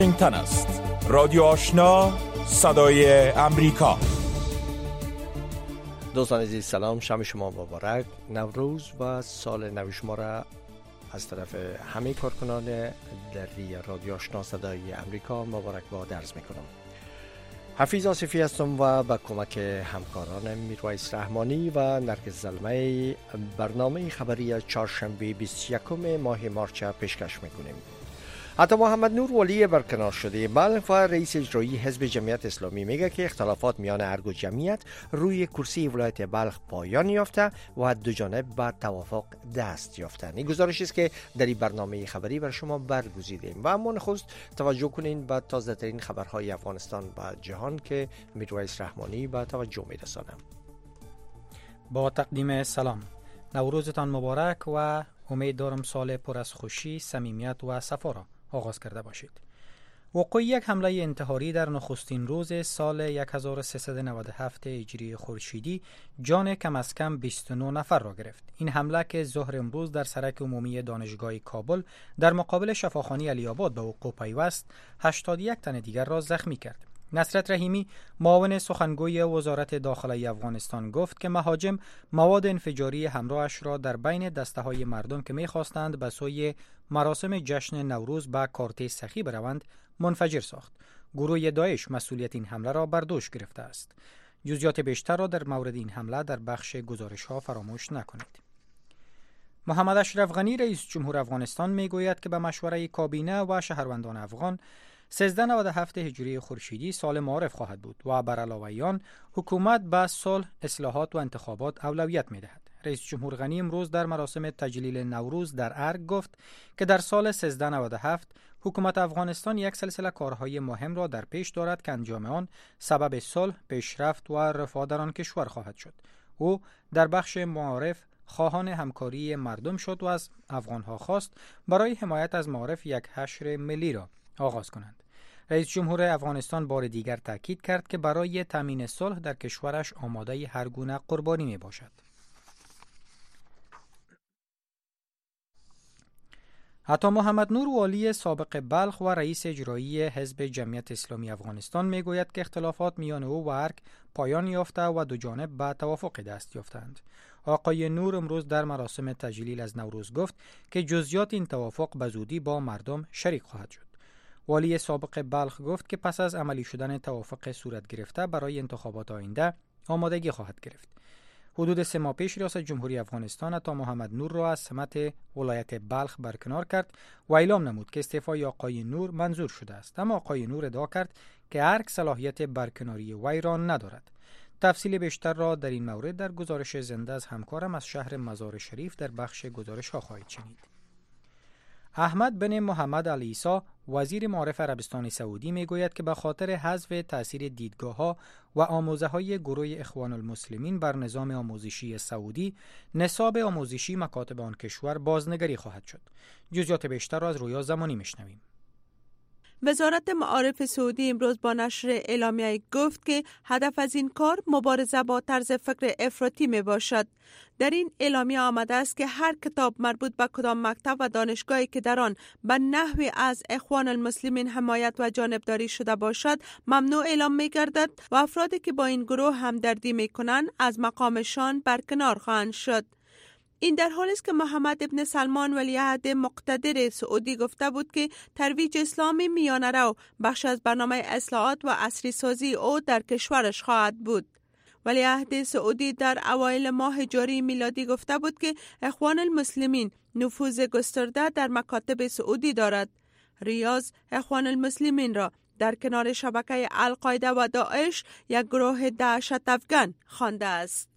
واشنگتن است. رادیو آشنا، صدای امریکا. دوستان عزیز سلام، شب شما مبارک. نوروز و سال نو شما را از طرف همه کارکنان دری رادیو آشنا صدای امریکا مبارک باد عرض میکنم. حفیظ آصفی هستم و با کمک همکارانم میرویس رحمانی و نرگس زلمه برنامه خبری چهارشنبه 21 ماه مارچ پیشکش میکنیم. عطا محمد نور ولی برکنار شده بلخ و رئیس اجرایی حزب جمعیت اسلامی میگه که اختلافات میان ارگ و جمعیت روی کرسی ولایت بلخ پایان یافته و دو جانب به توافق دست یافتند. این گزارشی است که در این برنامه خبری بر شما برگزیدیم و اما نخست توجه کنین به تازه ترین خبرهای افغانستان و جهان که میرویس رحمانی به توجه میرسانم. با تقدیم سلام، نوروزتان مبارک و امید دارم سال پر از خوشی، صمیمیت و صفا را آغاز کرده باشید. وقوع یک حمله انتحاری در نخستین روز سال 1397 هجری خورشیدی جان کم از کم 29 نفر را گرفت. این حمله که ظهر امروز در سرک عمومی دانشگاه کابل در مقابل شفاخانه علی آباد به وقوع پیوست، 81 تن دیگر را زخمی کرد. نصرت رحیمی، معاون سخنگوی وزارت داخلی افغانستان، گفت که مهاجم مواد انفجاری همراهش را در بین دسته‌های مردم که می‌خواستند به سوی مراسم جشن نوروز به کارته سخی بروند منفجر ساخت. گروه داعش مسئولیت این حمله را بر دوش گرفته است. جزئیات بیشتر را در مورد این حمله در بخش گزارش‌ها فراموش نکنید. محمد اشرف غنی رئیس جمهور افغانستان می‌گوید که به مشوره کابینه و شهروندان افغان 1397 هجری خورشیدی سال معارف خواهد بود و بر علاوه آن حکومت به صلح، اصلاحات و انتخابات اولویت می‌دهد. رئیس جمهور غنی امروز در مراسم تجلیل نوروز در ارگ گفت که در سال 1397 حکومت افغانستان یک سلسله کارهای مهم را در پیش دارد که انجام آن سبب صلح، پیشرفت و رفاه در آن کشور خواهد شد. او در بخش معارف خواهان همکاری مردم شد و از افغانها خواست برای حمایت از معارف یک حشر ملی را آغاز کنند. رئیس جمهور افغانستان بار دیگر تاکید کرد که برای تامین صلح در کشورش آماده هر گونه قربانی می باشد. عطا محمد نور والی سابق بلخ و رئیس اجرایی حزب جمعیت اسلامی افغانستان می گوید که اختلافات میان او و ارگ پایان یافته و دو جانب به توافق دست یافتند. آقای نور امروز در مراسم تجلیل از نوروز گفت که جزئیات این توافق به زودی با مردم شریک خواهد شد. والی سابق بلخ گفت که پس از عملی شدن توافق صورت گرفته برای انتخابات آینده آمادگی خواهد گرفت. حدود 3 ماه پیش ریاست جمهوری افغانستان عطا محمد نور را از سمت ولایت بلخ برکنار کرد و اعلام نمود که استعفای آقای نور منظور شده است، اما آقای نور ادعا کرد که ارگ صلاحیت برکناری وی را ندارد. تفصیل بیشتر را در این مورد در گزارش زنده از همکارم از شهر مزار شریف در بخش گزارش ها خواهید شنید. احمد بن محمد العیسی، وزیر معارف عربستان سعودی، میگوید که به خاطر حذف تاثیر دیدگاه‌ها و آموزه‌های گروه اخوان المسلمین بر نظام آموزشی سعودی، نصاب آموزشی مکاتب آن کشور بازنگری خواهد شد. جزئیات بیشتر را از رویا زمانی میشنویم. وزارت معارف سعودی امروز با نشر اعلامیه گفت که هدف از این کار مبارزه با طرز فکر افراطی می باشد. در این اعلامیه آمده است که هر کتاب مربوط به کدام مکتب و دانشگاهی که در آن به نحوی از اخوان المسلمین حمایت و جانبداری شده باشد ممنوع اعلام می گردد و افرادی که با این گروه همدردی می کنند از مقامشان برکنار خواهند شد. این در حالی است که محمد ابن سلمان ولیعهد مقتدر سعودی گفته بود که ترویج اسلام میانه رو بخش از برنامه اصلاحات و عصری سازی او در کشورش خواهد بود. ولیعهد سعودی در اوایل ماه جاری میلادی گفته بود که اخوان المسلمین نفوذ گسترده در مکاتب سعودی دارد. ریاض اخوان المسلمین را در کنار شبکه القاعده و داعش یک گروه دهشت افکن خوانده است.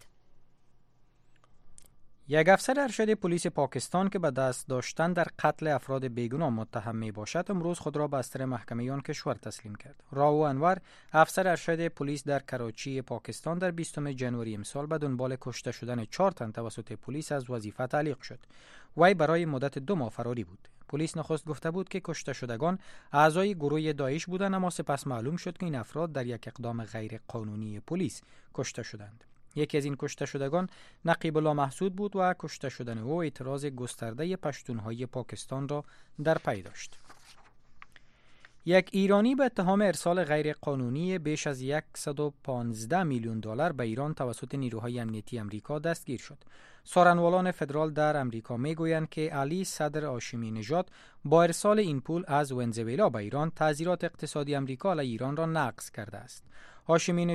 یک افسر ارشد پلیس پاکستان که به دست داشتن در قتل افراد بیگناه متهم می باشد امروز خود را به بستر محکمه آن کشور تسلیم کرد. راو انور، افسر ارشد پلیس در کراچی پاکستان، در 20 جنوری امسال به دنبال کشته شدن 4 تن توسط پلیس از وظیفه تعلیق شد. وی برای مدت 2 ماه فراری بود. پلیس نخست گفته بود که کشته شدگان اعضای گروه داعش بودند، اما سپس معلوم شد که این افراد در یک اقدام غیر قانونی پلیس کشته شدند. یکی از این کشته شدگان نقیب الله محسود بود و کشته شدن او اعتراض گسترده پشتونهای پاکستان را در پی داشت. یک ایرانی به اتهام ارسال غیرقانونی بیش از 115 میلیون دلار به ایران توسط نیروهای امنیتی امریکا دستگیر شد. سارنوالان فدرال در امریکا میگویند که علی صدر هاشمی نژاد با ارسال این پول از ونزوئلا به ایران تعزیرات اقتصادی امریکا علیه ایران را نقض کرده است. هاشمی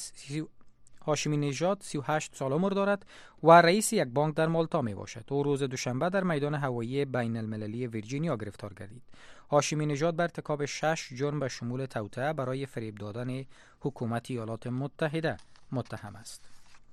نژاد 38 سال عمر دارد و رئیس یک بانک در مالتا می باشد. او روز دوشنبه در میدان هوایی بین المللی ویرجینیا گرفتار گردید. هاشمی نژاد بر ارتکاب 6 جرم به شمول توطئه برای فریب دادن حکومت ایالات متحده متهم است.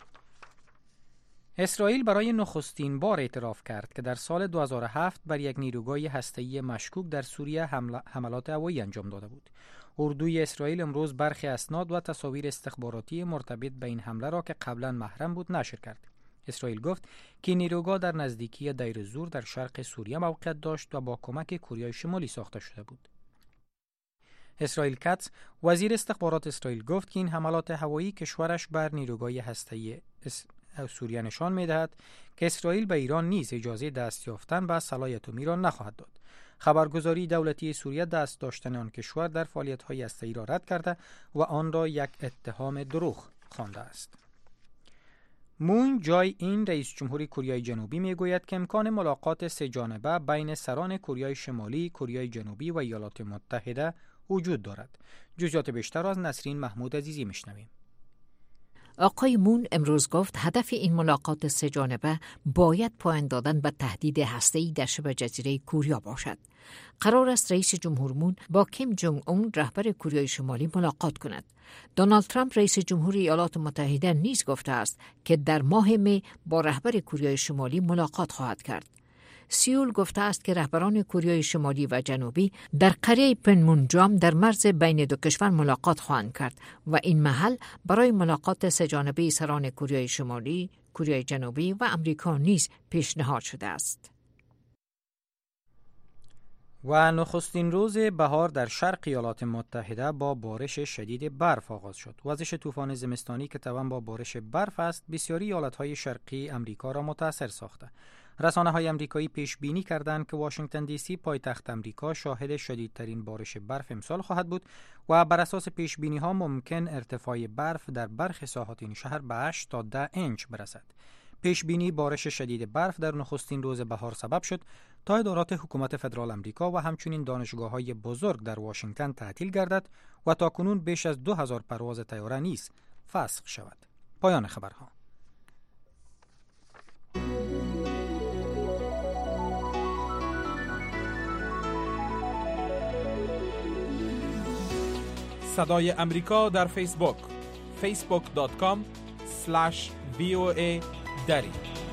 اسرائیل برای نخستین بار اعتراف کرد که در سال 2007 بر یک نیروگاه هسته‌ای مشکوک در سوریه حملات هوایی انجام داده بود. اردوی اسرائیل امروز برخی اسناد و تصاویر استخباراتی مرتبط به این حمله را که قبلا محرم بود نشر کرد. اسرائیل گفت که نیروگاه در نزدیکی دیر زور در شرق سوریه موقعیت داشت و با کمک کوریای شمالی ساخته شده بود. اسرائیل کاتس وزیر استخبارات اسرائیل گفت که این حملات هوایی کشورش بر نیروگاه هسته‌ای سوریه نشان می‌دهد که اسرائیل به ایران نیز اجازه دست یافتن به سلاح اتمی را نخواهد داد. خبرگزاری دولتی سوریه دست داشتن آن کشور در فعالیت‌های هسته‌ای را رد کرده و آن را یک اتهام دروغ خوانده است. مون جای این رئیس جمهوری کره جنوبی میگوید که امکان ملاقات سه جانبه بین سران کره شمالی، کره جنوبی و ایالات متحده وجود دارد. جزئیات بیشتر از نسرین محمود عزیزی میشنویم. آقای مون امروز گفت هدف این ملاقات سه جانبه باید پایان دادن به تهدید هسته‌ای در شبه جزیره کوریا باشد. قرار است رئیس جمهور مون با کیم جونگ اون رهبر کره شمالی ملاقات کند. دونالد ترامپ رئیس جمهور ایالات متحده نیز گفته است که در ماه می با رهبر کره شمالی ملاقات خواهد کرد. سیول گفته است که رهبران کره شمالی و جنوبی در قریه پنمونجام در مرز بین دو کشور ملاقات خواهند کرد و این محل برای ملاقات سه جانبه سران کره شمالی، کره جنوبی و آمریکا نیز پیشنهاد شده است. و نخستین روز بهار در شرق ایالات متحده با بارش شدید برف آغاز شد. وزش طوفان زمستانی که توأم با بارش برف است، بسیاری ایالت‌های شرقی امریکا را متاثر ساخته. رسانه‌های امریکایی پیش بینی کردند که واشنگتن دی سی پایتخت امریکا شاهد شدیدترین بارش برف امسال خواهد بود و بر اساس پیش بینی‌ها ممکن ارتفاع برف در برخی ساحات این شهر به 8 تا 10 اینچ برسد. پیش بینی بارش شدید برف در نخستین روز بهار سبب شد تا ادارات حکومت فدرال امریکا و همچنین دانشگاه‌های بزرگ در واشنگتن تعطیل گردد و تاکنون بیش از 2000 پرواز طیاره نیز فسخ شود. پایان خبرها. صدای امریکا در فیسبوک facebook.com/VOA دری.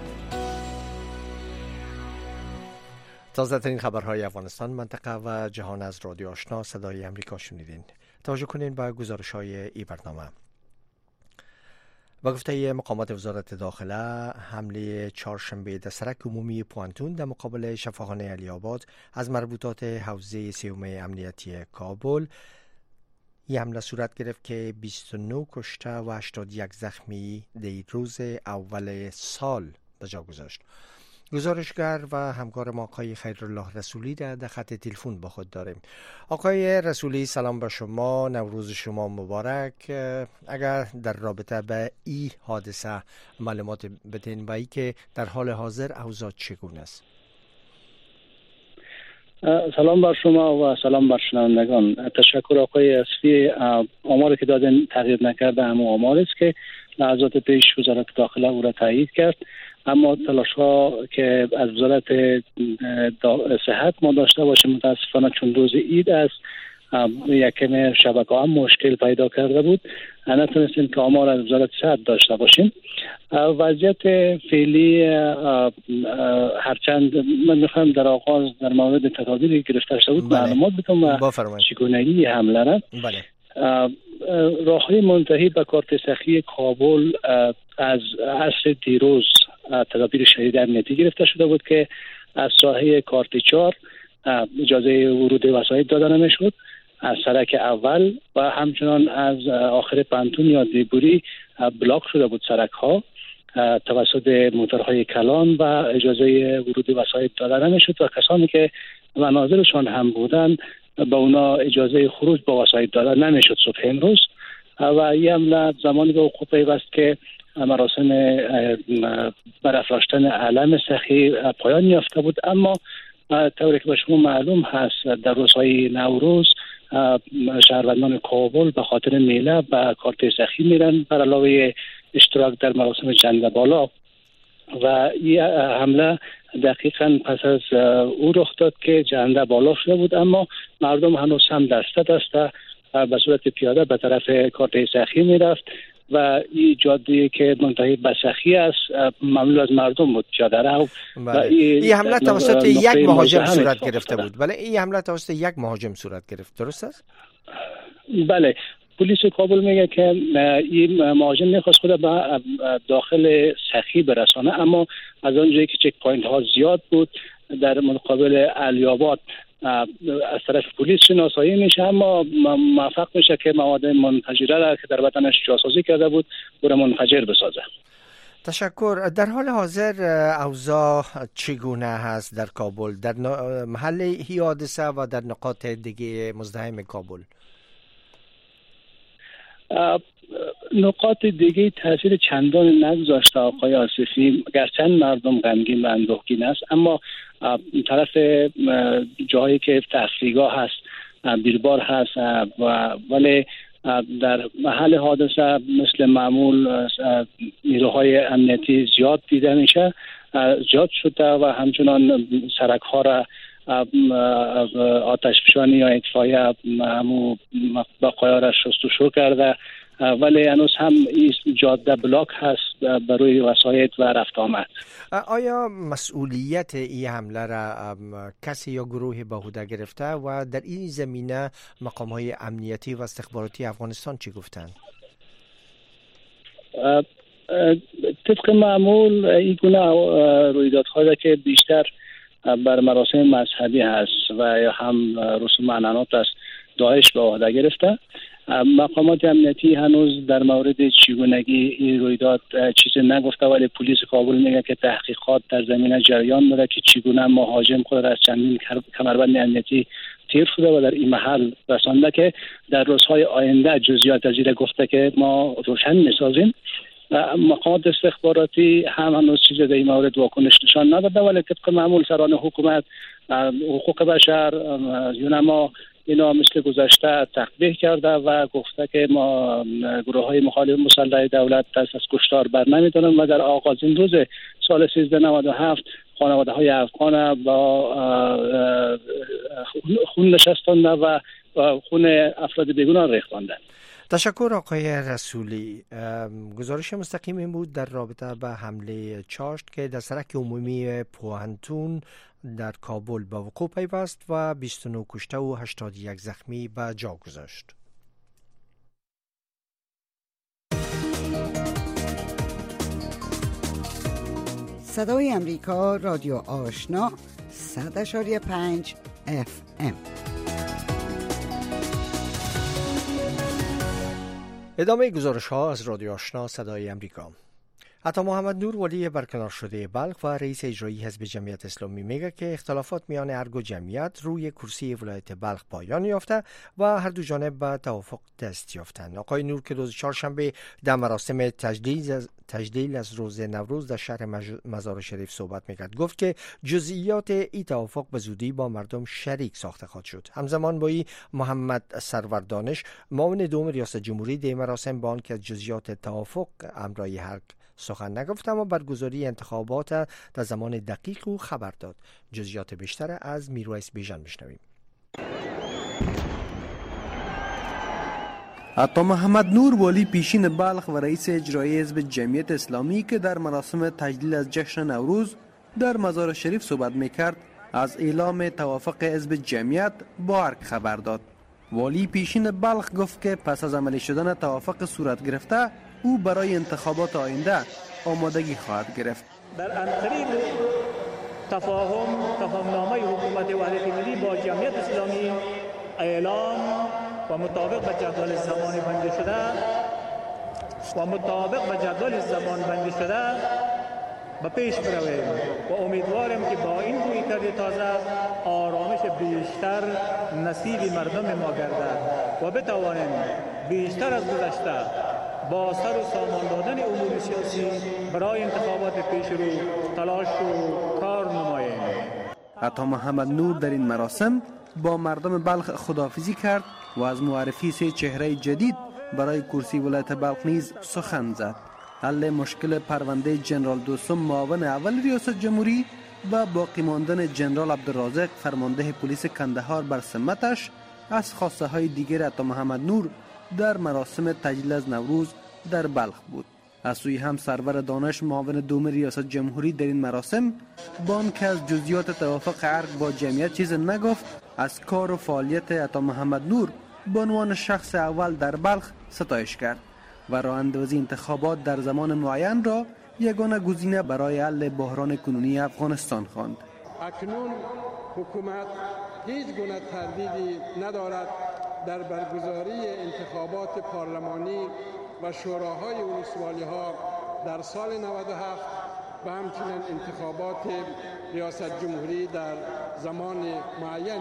تازه ترین خبرهای افغانستان، منطقه و جهان از رادیو آشنا صدای امریکا شنیدین. توجه کنین به گزارش‌های این برنامه. با گفته مقامات وزارت داخله، حمله چهارشنبه در سرک عمومی پوانتون در مقابل شفاخانه علی آباد از مربوطات حوزه سیوم امنیتی کابل این حمله صورت گرفت که 29 کشته و 81 زخمی در روز اول سال به جا گذاشت. گزارشگر و همکار ما آقای خیرالله رسولی در خط تلفن با خود داریم. آقای رسولی، سلام به شما، نوروز شما مبارک. اگر در رابطه به این حادثه معلومات بدین و ای که در حال حاضر اوضاع چگونه است؟ سلام بر شما و سلام بر شنوندگان. تشکر آقای اصفی. آماری که دادن تغییر نکرده، همون آماری است که لحظات پیش وزارت داخله او را تایید کرد، اما تلاش ها که از وزارت صحت ما داشته باشیم متاسفانه چون روز عید است یکم شبکه هم مشکل پیدا کرده بود، نتونستیم که آمار از وزارت صحت داشته باشیم. وضعیت فعلی هرچند من میخوام در آغاز در مورد تدابیری که گرفته شده بود معلومات بدم و چگونگی حمله را. راههای منتهی به کارت سخی کابل از عصر دیروز تدابیر شدید امنیتی گرفته شده بود که از ساحه کارت 4 اجازه ورود وسایط داده نمیشد، از سرک اول و همچنان از آخر پنتون یا دیبوری بلاک شده بود سرک ها توسط موتورهای کلان و اجازه ورود وسایط داده نمیشد و کسانی که منازلشان هم بودن به اونا اجازه خروج با وسایط دادن نمیشد صبح امروز. و این حمله زمانی به وقوع پیوست که مراسم برافراشتن علم سخی پایان یافته بود. اما طوری که به شما معلوم هست در روزهای نوروز شهروندان کابل به خاطر میله به کارت سخی میرن بر علاوه اشتراک در مراسم جنده بالا. و این حمله دقیقاً پس از او رخ داد که جنده بالا شده بود، اما مردم هنوز هم دسته به صورت پیاده به طرف کارت سخی میرفت و این جاده که منتهی به سخی است مملو از مردم بود، پیاده رو. این حمله توسط یک مهاجم صورت گرفته بود. بله، این حمله توسط یک مهاجم صورت گرفت، درست است؟ بله، پلیس کابل میگه که این مهاجم میخواست خود به داخل سخی برسانه، اما از آنجایی که چک پوینت ها زیاد بود در مقابل علی‌آباد از طرف پلیس شناسایی میشه، اما موفق میشه که مواد منفجره را که در بدنش جاسازی کرده بود او را منفجر بسازه. تشکر. در حال حاضر اوضاع چگونه هست در کابل، در محل این حادثه و در نقاط دیگه مزدحم کابل؟ نقاط دیگه تاثیر چندان نگذاشته آقای آصفی، گرچند مردم غمگین و اندوهگین است، اما طرف جایی که تفریحگاه هست، بیربار هست ولی در محل حادثه مثل معمول نیروهای امنیتی زیاد دیده میشه، زیاد شده و همچنان سرک ها را آتشفشانی یا اطفایه بقایا را شستشو کرده، ولی هنوز هم این جاده بلاک هست برای وسایط و رفت آمد. آیا مسئولیت این حمله را کسی یا گروهی به عهده گرفته و در این زمینه مقام‌های امنیتی و استخباراتی افغانستان چی گفتند؟ طبق معمول این گونه رویدادها که بیشتر بر مراسم مذهبی هست و یا هم رسوم عنعنات است داعش به عهده گرفته. مقامات امنیتی هنوز در مورد چگونگی این رویداد چیزی نگفته، ولی پلیس کابل میگه که تحقیقات در زمینه جریان داره که چگونه مهاجم خود از چندین کمربند امنیتی تیر شده و در این محل رسانده که در روزهای آینده جزئیات از این گفته که ما روشن میسازیم. مقامات استخباراتی هم هنوز چیزی در این مورد واکنش نشان نداده، ولی طبق معمول سران حکومت، حقوق بشر، یونما اینا مثل گذشته تقبیح کرده و گفته که ما گروه های مخالف مسلح دولت دست از کشتار بر نمیدارن و در آغازین روز سال 1397 خانواده های افغان با خون نشستانده و خون افراد بیگناه ریختاندن. تشکر آقای رسولی. گزارش مستقیم این بود در رابطه به حمله چاشت که در سرک عمومی پوهنتون در کابل به وقوع پیوست و 29 کشته و 81 زخمی به جا گذاشت. صدای امریکا، رادیو آشنا 100.5 FM. ادامه گزارش ها از رادیو آشنا صدای امریکا. عطا محمد نور ولی برکنار شده بلخ و رئیس اجرایی حزب جمعیت اسلامی میگه که اختلافات میان ارگ و جمعیت روی کرسی ولایت بلخ پایان یافته و هر دو جانب به توافق دست یافتند. آقای نور که روز چهارشنبه در مراسم تجلیل از روز نوروز در شهر مزار شریف صحبت میکرد، گفت که جزئیات این توافق به زودی با مردم شریک ساخته خواهد شد. همزمان با این محمد سرور دانش معاون دوم ریاست جمهوری در مراسم با آنکه جزئیات توافق امرای حق سخن نگفت، اما برگزاری انتخابات در زمان دقیق او خبر داد. جزئیات بیشتر از میرویس بیژن بشنویم. عطا محمد نور والی پیشین بلخ و رئیس اجرایی حزب جمعیت اسلامی که در مراسم تجلیل از جشن نوروز در مزار شریف صحبت میکرد، از اعلام توافق حزب جمعیت با ارگ خبر داد. والی پیشین بلخ گفت که پس از عملی شدن توافق صورت گرفته او برای انتخابات آینده آمادگی خواهد گرفت. در انقریب تفاهمنامه حکومت وحدت ملی با جمعیت اسلامی اعلام و مطابق به جدول زمانی بندی شده به پیش برویم و امیدوارم که با این رویکرد تازه آرامش بیشتر نصیب مردم ما گردد و بتوانیم بیشتر از گذشته با سر و سامان دادن امور سیاسی برای انتخابات پیش رو تلاش و کار نماییم. عطا محمد نور در این مراسم با مردم بلخ خداحافظی کرد و از معرفی سه چهره جدید برای کرسی ولایت بلخ نیز سخن زد. حل مشکل پرونده جنرال دوستم معاون اول ریاست جمهوری و باقی ماندن جنرال عبدالرازق فرمانده پلیس کندهار بر سمتش از خواسته های دیگر عطا محمد نور در مراسم تجلیل از نوروز در بلخ بود. از سوی هم سرور دانش معاون دوم ریاست جمهوری در این مراسم بان که از جزئیات توافق ارگ با جمعیت چیز نگفت، از کار و فعالیت عطا محمد نور به عنوان شخص اول در بلخ ستایش کرد و راه اندازی انتخابات در زمان معین را یگانه گزینه برای حل بحران کنونی افغانستان خواند. اکنون حکومت هیچ گونه تردیدی ندارد در برگزاری انتخابات پارلمانی و شوراهای ولسوالی‌ها در سال 97 و همچنین انتخابات ریاست جمهوری در زمان معین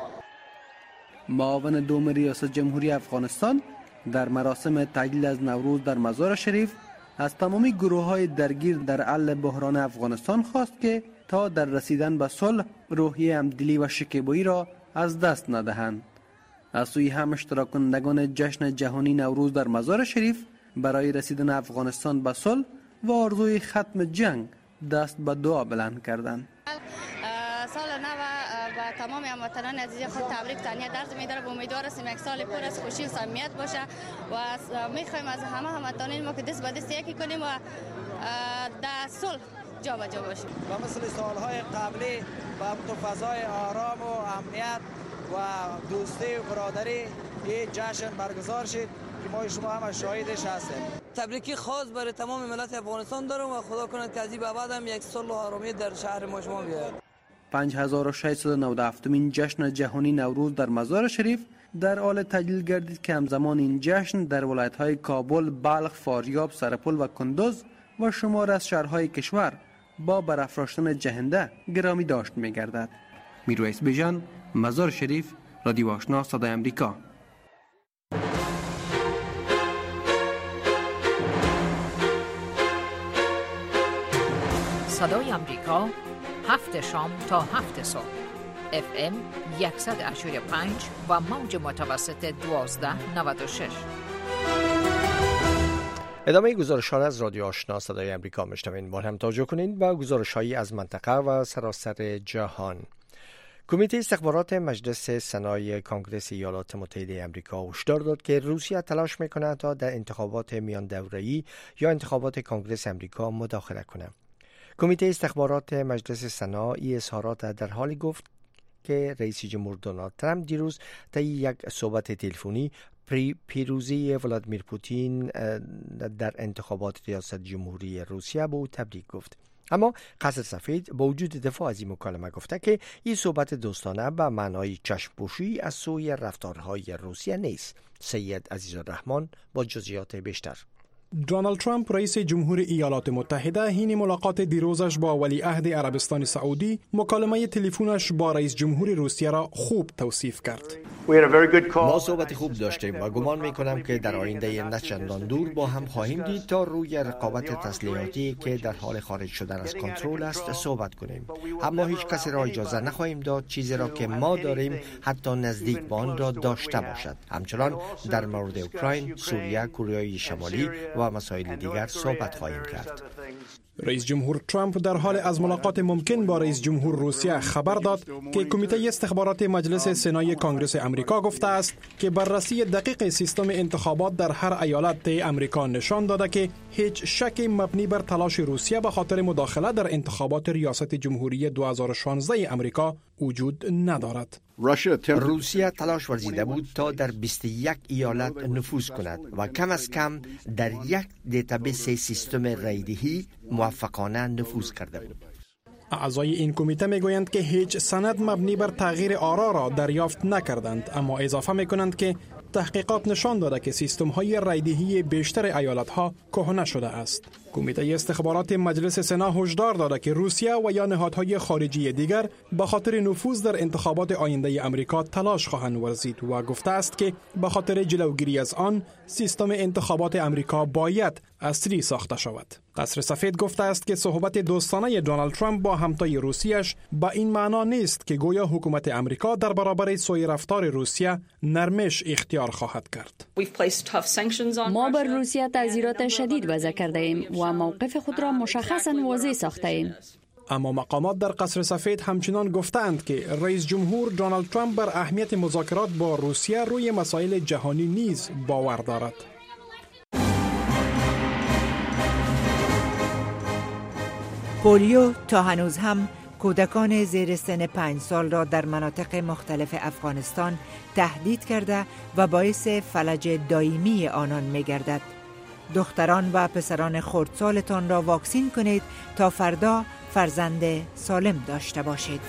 معاون دوم ریاست جمهوری افغانستان در مراسم تجلیل از نوروز در مزار شریف از تمامی گروه‌های درگیر در حل بحران افغانستان خواست که تا در رسیدن به صلح روحیه همدلی و شکیبایی را از دست ندهند. از سوی هم اشتراک کنندگان جشن جهانی نوروز در مزار شریف برای رسیدن افغانستان به صلح و آرزوی ختم جنگ دست به دعا بلند کردند. سال نو و تمام هموطنان عزیز خود تبریک تهنیت عرض می‌دارم. امیدوار هستیم یک سال پر از خوشی و صمیمیت باشه و می‌خوایم از همه هموطنان ما که دست به دست یکی کنیم و در صلح جا به جا باشیم و مثل سالهای قبلی و فضای آرام و امنیت و دوستی و برادری این جشن برگزار شد که ما شما هم شاهدش هستیم. تبریکی خاص برای تمام ملت افغانستان دارم و خدا کنه که از این به بعد هم یک صلح و آرامی در شهر ما شما بیاید. 5697مین جشن جهانی نوروز در مزار شریف در حال تجلیل گردید که همزمان این جشن در ولایت‌های کابل، بلخ، فاریاب، سرپل و کندوز و شمار از شهرهای کشور با برافراشتن جهنده گرامی داشت می‌گردد. میرویس بیژن، مزار شریف، رادیو آشنا صدای امریکا. صدای امریکا 7 شام تا 7 صبح FM 100.5 و موج متوسط 1296. ادامه گزارش‌ها از رادیو آشنا صدای امریکا میشنوید. با هم توجه کنید و گزارش‌هایی از منطقه و سراسر جهان. کمیته استخبارات مجلس سنای کنگره ایالات متحده آمریکا هشدار داد که روسیه تلاش می‌کند تا در انتخابات میان دوره‌ای یا انتخابات کنگره آمریکا مداخله کند. کمیته استخبارات مجلس سنا این اظهارات در حالی گفت که رئیس جمهور دونالد ترامپ دیروز طی یک صحبت تلفنی پیروزی ولادیمیر پوتین در انتخابات ریاست جمهوری روسیه به او تبریک گفت. اما قصر سفید با وجود دفاع از این مکالمه گفته که این صحبت دوستانه به معنای چشم‌پوشی از سوی رفتارهای روسیه نیست. سید عزیزالرحمن با جزئیات بیشتر. دونالد ترامپ رئیس جمهور ایالات متحده حین ملاقات دیروزش با ولیعهد عربستان سعودی مکالمه تلفنش با رئیس جمهور روسیه را خوب توصیف کرد. ما صحبت خوب داشتیم و گمان میکنم که در آینده نه چندان دور با هم خواهیم دید تا روی رقابت تسلیحاتی که در حال خارج شدن از کنترل است صحبت کنیم. اما هیچ کسی را اجازه نخواهیم داد چیزی را که ما داریم حتی نزدیک به آن را داشته باشد. همچنان در مورد اوکراین، سوریه، کره شمالی و مسائل دیگر صحبت خواهیم کرد. رئیس جمهور ترامپ در حال از ملاقات ممکن با رئیس جمهور روسیه خبر داد که کمیته استخبارات مجلس سنای کنگره آمریکا گفته است که بررسی دقیق سیستم انتخابات در هر ایالت آمریکا نشان داده که هیچ شک مبنی بر تلاش روسیه به خاطر مداخله در انتخابات ریاست جمهوری 2016 آمریکا وجود ندارد. روسیه تلاش ورزیده بود تا در 21 ایالت نفوذ کند و کم از کم در یک دیتابیس سیستم رایدهی موفقانه نفوذ کرده بود. اعضای این کمیته میگویند که هیچ سند مبنی بر تغییر آرا را دریافت نکردند، اما اضافه میکنند که تحقیقات نشان داده که سیستم های رایدهی بیشتر ایالت ها کهنه شده است. کمیته استخبارات مجلس سنا هشدار داده که روسیه و یا نهادهای خارجی دیگر به خاطر نفوذ در انتخابات آینده امریکا تلاش خواهند ورزید و گفته است که به خاطر جلوگیری از آن سیستم انتخابات امریکا باید اصلی ساخته شود. قصر سفید گفته است که صحبت دوستانه دونالد ترامپ با همتای روسیه‌اش با این معنا نیست که گویا حکومت امریکا در برابر سوء رفتار روسیه نرمش اختیار خواهد کرد. ما بر روسیه تعزیرات شدید وضع کرده ایم و موقف خود را مشخصاً واضح ساخته ایم. اما مقامات در قصر سفید همچنان گفتند که رئیس جمهور دونالد ترامپ بر اهمیت مذاکرات با روسیه روی مسائل جهانی نیز باور دارد. پولیو تا هنوز هم کودکان زیر سن 5 سال را در مناطق مختلف افغانستان تهدید کرده و باعث فلج دائمی آنان می گردد. دختران و پسران خردسالتان را واکسین کنید تا فردا فرزند سالم داشته باشید.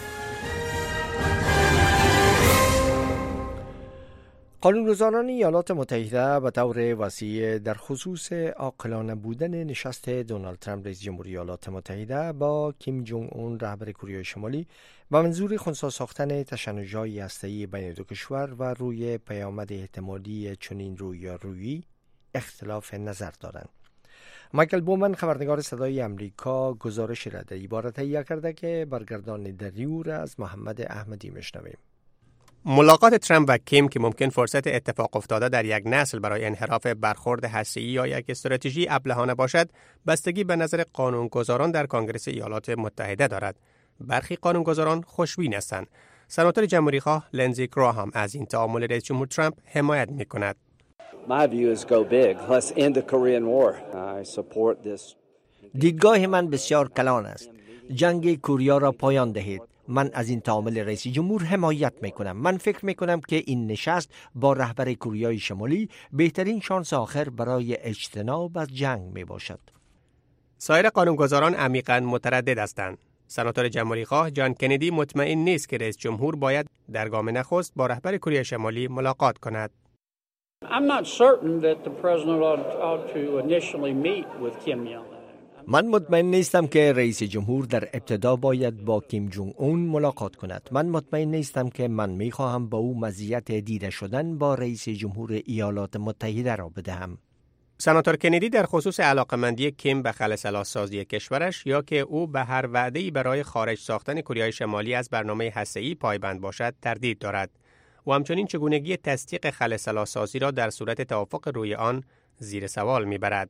قانونگذاران ایالات متحده به طور وسیع در خصوص عاقلانه بودن نشست دونالد ترامپ رئیس جمهوری ایالات متحده با کیم جونگ اون رهبر کره شمالی به منظور خنثی ساختن تشنج‌های هسته‌ای بین دو کشور و روی پیامد احتمالی چنین رویارویی اختلاف نظر دارند. مایکل بومن خبرنگار صدای امریکا گزارش را در این باره تهیه کرده که برگردان دریو را از محمد احمدی میشنویم. ملاقات ترامپ و کیم که ممکن فرصت اتفاق افتاده در یک نسل برای انحراف برخورد هسته‌ای یا یک استراتژی ابلهانه باشد، بستگی به نظر قانونگذاران در کنگره ایالات متحده دارد. برخی قانونگذاران خوشبین هستند. سناتور جمهوری‌خواه لنزی گراهام از این تعامل رئیس جمهور ترامپ حمایت می‌کند. دیدگاه من بسیار کلان است. جنگ کوریا را پایان دهید. من از این تعامل رئیس جمهور حمایت میکنم. من فکر میکنم که این نشست با رهبر کره شمالی بهترین شانس آخر برای اجتناب از جنگ می باشد. سایر قانونگذاران عمیقاً متردد هستند. سناتور جمهوری‌خواه جان کندی مطمئن نیست که رئیس جمهور باید در گام نخست با رهبر کره شمالی ملاقات کند. من مطمئن نیستم که رئیس جمهور در ابتدا باید با کیم جونگ اون ملاقات کند. من مطمئن نیستم که من میخواهم با او مزیت دیده شدن با رئیس جمهور ایالات متحده را بدهم. سناتور کندی در خصوص علاقمندی کیم به خلسلاسازی کشورش یا که او به هر وعده‌ای برای خارج ساختن کره شمالی از برنامه هسته‌ای پایبند باشد تردید دارد و همچنین چگونگی تصدیق خلسلاسازی را در صورت توافق روی آن زیر سوال میبرد.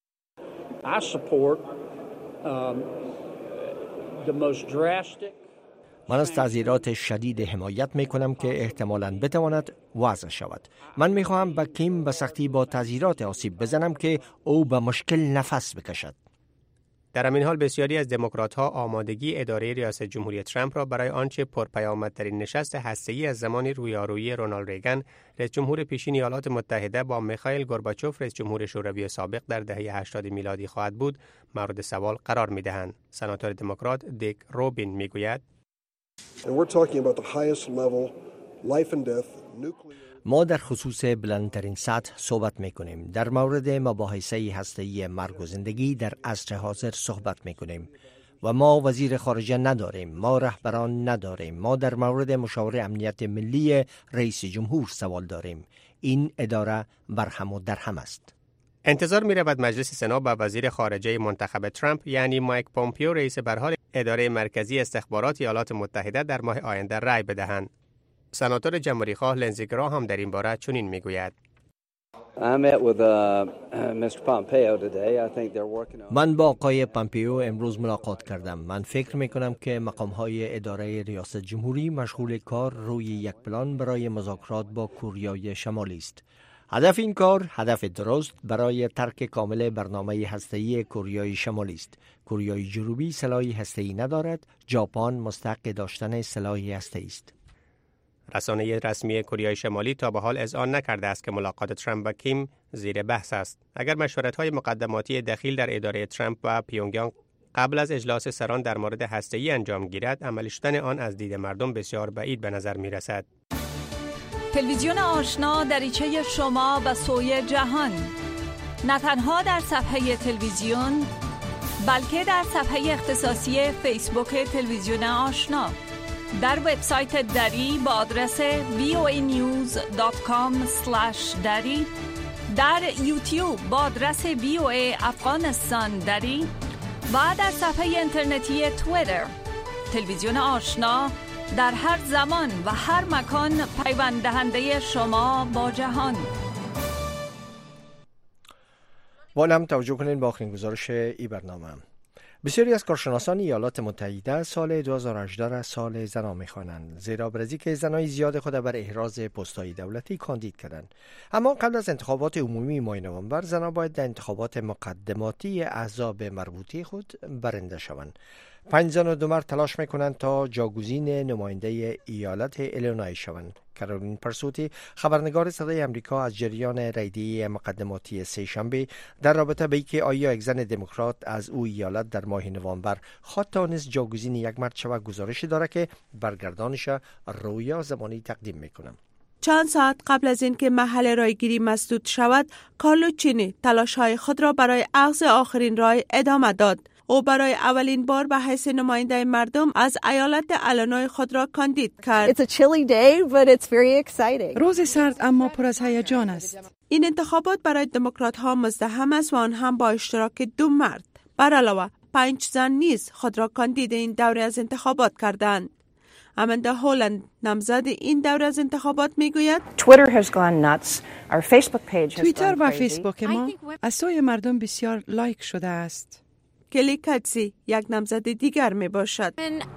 من از تعزیرات شدید حمایت می کنم که احتمالاً بتواند وضع شود. من می خواهم به کیم به سختی با تعزیرات آسیب بزنم که او به مشکل نفس بکشد. در همین حال بسیاری از دموکرات‌ها آمادگی اداره ریاست جمهوری ترامپ را برای آنچه پرپیامدترین نشست هسته‌ای از زمان رویارویی رونالد ریگن رئیس جمهور پیشین ایالات متحده با میخائیل گورباچوف رئیس جمهور شوروی سابق در دهه 80 میلادی خواهد بود مورد سوال قرار می‌دهند. سناتور دموکرات دیک روبین میگوید ما در خصوص بلندترین سطح صحبت میکنیم. در مورد مباحثه هسته‌ای مرگ و زندگی در عصر حاضر صحبت میکنیم و ما وزیر خارجه نداریم، ما رهبران نداریم. ما در مورد مشاور امنیت ملی رئیس جمهور سوال داریم. این اداره برهم و درهم است. انتظار می رود مجلس سنا با وزیر خارجه منتخب ترامپ یعنی مایک پومپیو رئیس برحال اداره مرکزی استخبارات ایالات متحده در ماه آینده رأی بدهند. سناتور جمهوری‌خواه لنزی گراهام در این باره چنین میگوید: من با آقای پامپیو امروز ملاقات کردم. من فکر میکنم که مقام‌های اداره ریاست جمهوری مشغول کار روی یک پلان برای مذاکرات با کره شمالی است. هدف این کار هدف درست برای ترک کامل برنامه هسته‌ای کره شمالی است. کره جنوبی سلاح هسته‌ای ندارد. ژاپن مستحق داشتن سلاح هسته‌ای است. رسانه رسمی کره شمالی تا به حال اذعان نکرده است که ملاقات ترامپ و کیم زیر بحث است. اگر مشورت‌های مقدماتی دخیل در اداره ترامپ و پیونگیانگ قبل از اجلاس سران در مورد هسته‌ای انجام گیرد، عملی شدن آن از دید مردم بسیار بعید به نظر می‌رسد. تلویزیون آشنا دریچه شما به سوی جهان. نه تنها در صفحه تلویزیون بلکه در صفحه اختصاصی فیسبوک تلویزیون آشنا، در وبسایت دری با آدرس voanews.com/dari، در یوتیوب با آدرس VOA افغانستان دری و در صفحه اینترنتی توییتر. تلویزیون آشنا در هر زمان و هر مکان پیوند دهنده شما با جهان. والا هم توجه کنین با آخرین گزارش ای برنامه. بسیاری از کارشناسان ایالات متحده سال 2018 را سال زنان می‌خوانند، زیرا برزی که زنای زیاد خود بر احراز پست‌های دولتی کاندید کردند. اما قبل از انتخابات عمومی ماه نوامبر، زنان باید در انتخابات مقدماتی احزاب مربوطه خود برنده شوند. 5 زن و 2 مرد تلاش میکنند تا جاگزین نماینده ایالت ایلینوی شوند. کارولین پرسوتی، خبرنگار صدای امریکا، از جریان رایده‌ای مقدماتی سه‌شنبه در رابطه به اینکه آیا یک زن دموکرات از او ایالت در ماه نوامبر خواهد توانست جاگزین یک مرد شود گزارش داره که برگردانش رویا زمانی تقدیم میکنم. چند ساعت قبل از اینکه محل رایگیری مسدود شود، کارلو چینی تلاش‌های خود را برای اخذ آخرین رای ادامه داد. او برای اولین بار به حیث نماینده مردم از ایالت ایلینوی خود را کاندید کرد. It's a chilly day, but it's very exciting. روز سرد اما پر از هیجان است. این انتخابات برای دموکرات ها مزدحم است و آن هم با اشتراک 2 مرد. بر علاوه 5 زن نیز خود را کاندید این دوره از انتخابات کردند. اماندا هولند، نامزد این دوره از انتخابات، میگوید توییتر و فیسبوک ما از سوی مردم بسیار لایک شده است. کلی کاتسی، یک نامزد دیگر می باشد.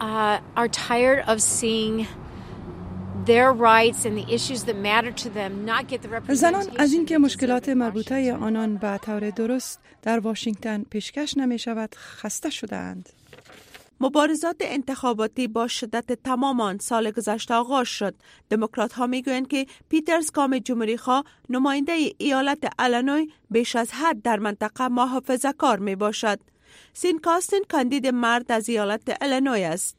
زنان از اینکه مشکلات مربوطه آنان به طور درست در واشنگتن پیشکش نمی شود خسته شدند. مبارزات انتخاباتی با شدت تمام آن سال گذشته آغاز شد. دموکرات ها میگویند که پیترز کام جمهوری خواه، نماینده ایالت ایلینوی، بیش از حد در منطقه محافظه‌کار می باشد. سین کاستن، کاندید مرد از ایالت ایلینوی است.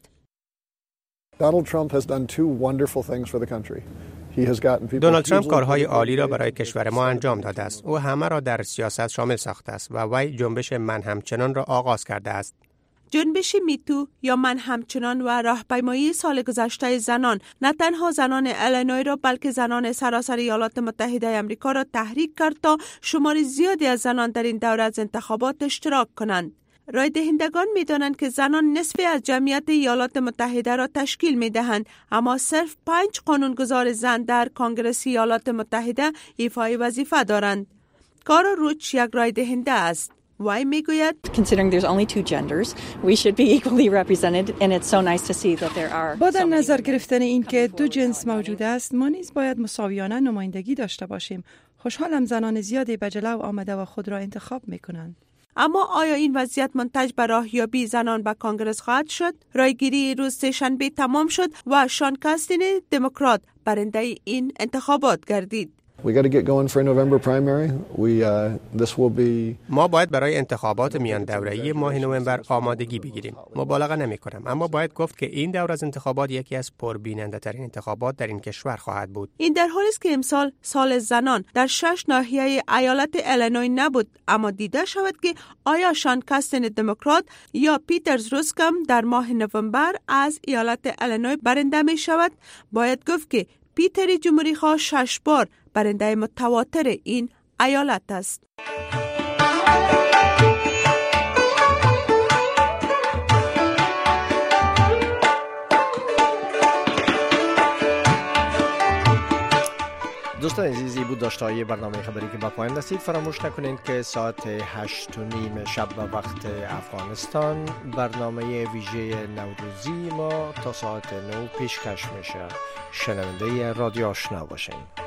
دونالد ترامپ کارهای عالی را برای کشور ما انجام داده است. او همه را در سیاست شامل ساخته است و وی جنبش من همچنان را آغاز کرده است. جنبش میتو یا من همچنان و راهپیمایی سال گذشته زنان نه تنها زنان ایلینوی را بلکه زنان سراسر ایالات متحده آمریکا را تحریک کرد تا شمار زیادی از زنان در این دوره از انتخابات اشتراک کنند. رای دهندگان می‌دانند که زنان نصف از جمعیت ایالات متحده را تشکیل می‌دهند، اما صرف 5 قانونگذار زن در کنگره ایالات متحده ایفای وظیفه دارند. کارا روچ یک رای دهنده است. وی میگوید با در نظر گرفتن این که 2 جنس موجود است، ما نیز باید مساویانه نمایندگی داشته باشیم. خوشحالم زنان زیادی به جلو آمده و خود را انتخاب میکنند. اما آیا این وضعیت منتج به راهیابی زنان به کانگرس خواهد شد؟ رایگیری روز سه‌شنبه تمام شد و شان کاستن دموکرات برنده این انتخابات گردید. ما باید برای انتخابات میان دوره‌ای ماه نوامبر آمادگی بگیریم. مبالغه نمی‌کنم، اما باید گفت که این دور از انتخابات یکی از پربیننده‌ترین انتخابات در این کشور خواهد بود. این در حالی است که امسال سال زنان در 6 ناحیه ایالت ایلینوی نبود، اما دیده شود که آیا شان کاستن دموکرات یا پیترز روسکم در ماه نوامبر از ایالت ایلینوی برنده می شود. باید گفت که پیتر جمهوری خواه 6 بار برنده متواتر این ایالت است. دوستان عزیزی، بود داشته‌های برنامه خبری که به پایان رسید. فراموش نکنید که ساعت 8:30 شب به وقت افغانستان برنامه ویژه نوروزی ما تا ساعت 9 پیشکش میشه. شنونده رادیو آشنا باشین.